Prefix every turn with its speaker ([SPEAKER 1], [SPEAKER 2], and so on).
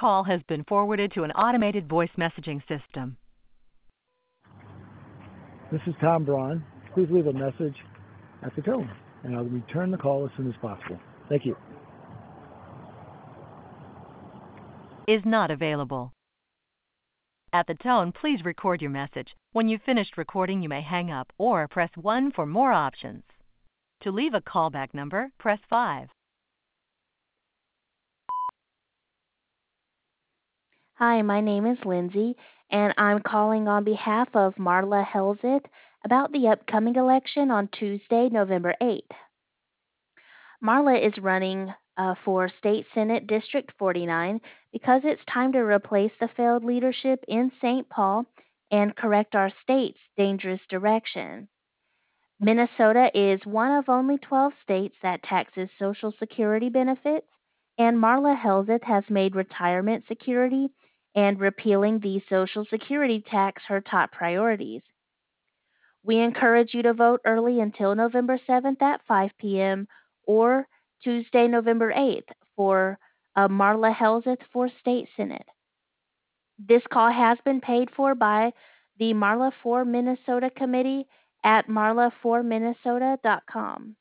[SPEAKER 1] call has been forwarded to an automated voice messaging system.
[SPEAKER 2] This is Tom Braun. Please leave a message at the tone, and I'll return the call as soon as possible. Thank you.
[SPEAKER 1] Is not available. At the tone, please record your message. When you've finished recording, you may hang up or press 1 for more options. To leave a callback number, press 5.
[SPEAKER 3] Hi, my name is Lindsay, and I'm calling on behalf of Marla Helseth about the upcoming election on Tuesday, November 8th. Marla is running for State Senate District 49 because it's time to replace the failed leadership in St. Paul and correct our state's dangerous direction. Minnesota is one of only 12 states that taxes Social Security benefits, and Marla Helseth has made retirement security and repealing the Social Security tax her top priorities. We encourage you to vote early until November 7th at 5 p.m. or Tuesday, November 8th for Marla Helseth for State Senate. This call has been paid for by the Marla for Minnesota Committee at marlaforminnesota.com.